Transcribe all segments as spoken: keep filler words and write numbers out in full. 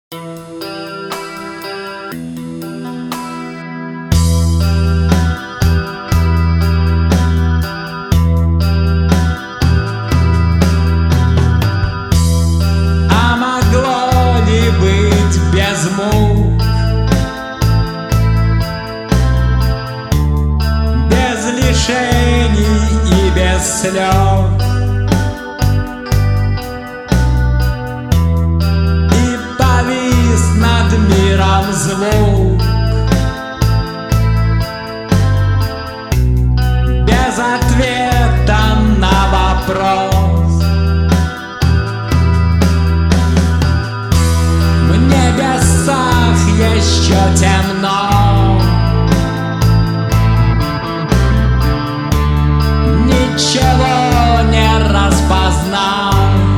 А могло ли быть без мук, без лишений и без слез? И повис над миром звук, без ответа на вопрос. В небесах еще темно, ничего не распознать.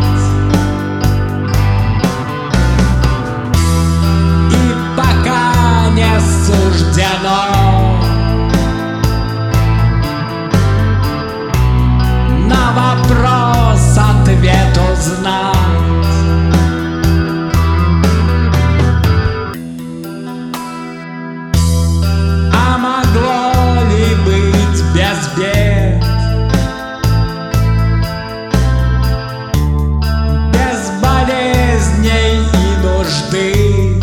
И пока не суждено на вопрос ответ узнать. А могло ли быть без бед, без болезней и нужды,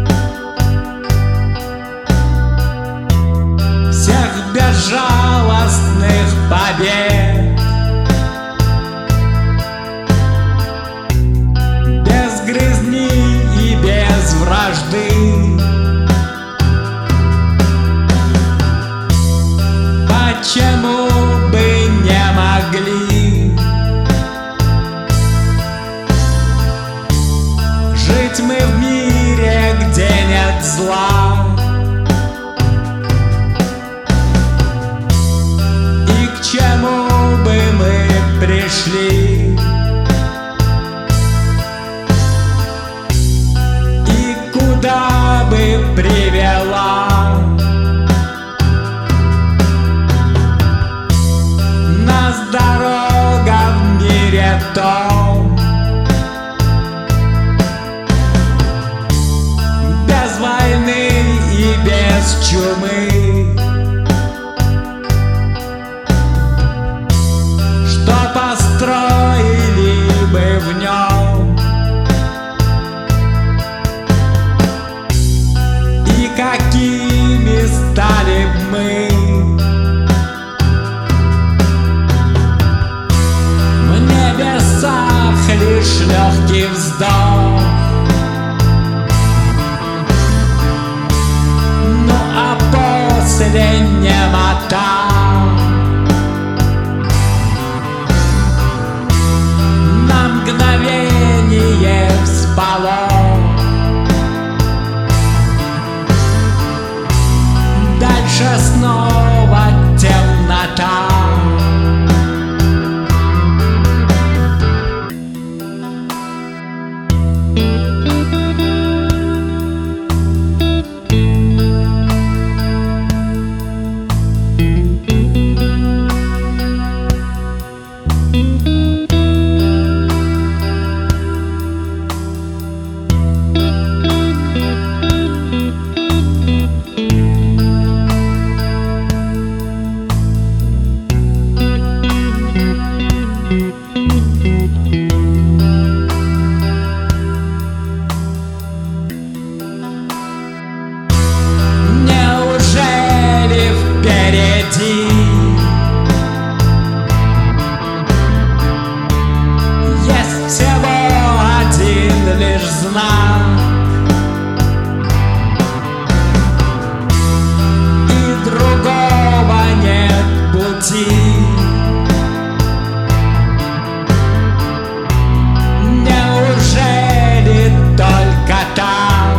всех безжалостных побед, без грызни и без вражды? Почему бы не могли жить мы в мире, где нет зла? И к чему бы мы пришли? И куда бы привела нас дорога в мире том, без войны и без чумы, что построили бы в нем, и какими стали б мы? В небесах лишь легкий вздох, ну а после немота. На мгновение всполох, дальше снова темнота. Неужели впереди есть всего один лишь знак, и другого нет пути? Неужели только так?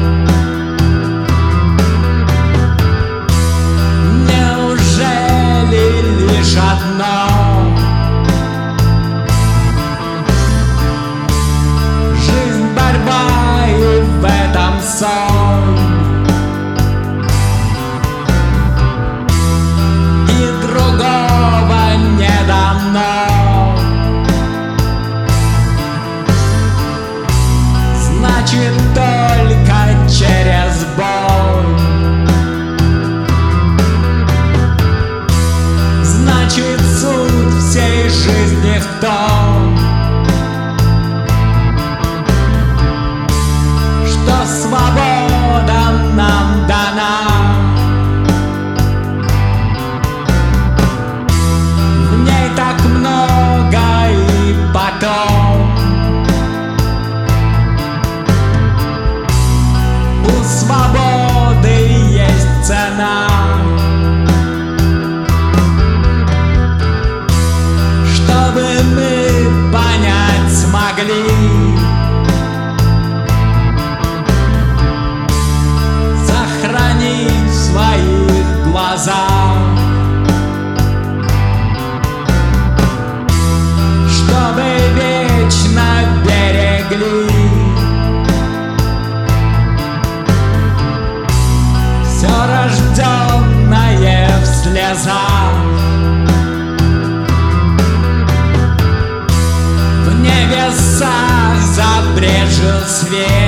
Неужели лишь одно? Жизнь, борьба через боль. Значит, суть всей жизни в том, что свобода нам дана. В ней так много и потом у свободы есть цена. Чтобы мы понять смогли, сохранить в своих глазах, чтобы вечно берегли все рожденное в слезах. В небесах забрежил свет,